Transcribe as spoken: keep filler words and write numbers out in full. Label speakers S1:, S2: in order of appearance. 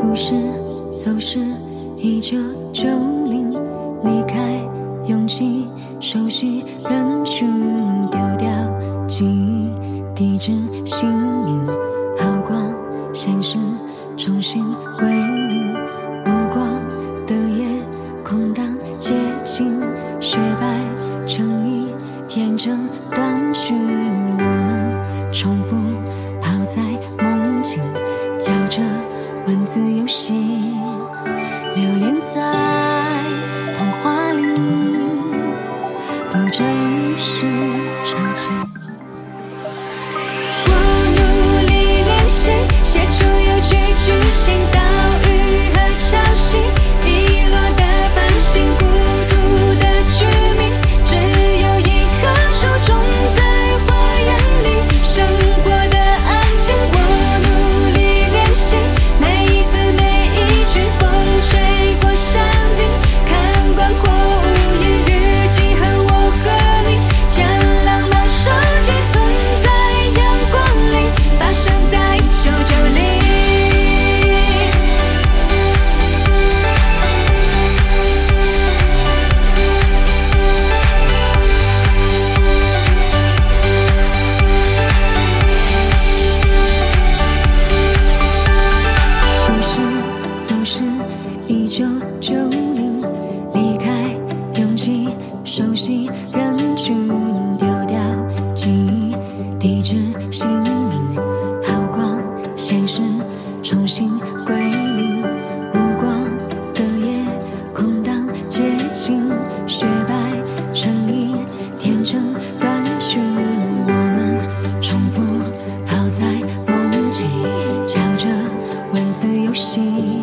S1: 故事走失一九九零，离开拥挤熟悉人群，丢掉记忆，递至姓名，好光现实重新归零，无光的夜空荡接近，雪白成衣天真断续，我们重复泡在梦境，叫着文字游戏，流连在童话里，不真实场景。我努力练习，写出有句句型，岛屿和潮汐，遗落的繁星，孤独的居民，只有一棵树种在花园里，生活的安静。我努力练习，每一字每一句，风吹过山顶，看广阔无垠日记和我和你，将浪漫收集，存在阳光里，发生在九九零。故事走失一九九零，离开拥挤熟悉人群，丢掉记忆，递至姓名，好光现实重新归零，无光的夜空荡接近，雪白成衣天真断续，我们重复泡在梦境，叫着文字游戏。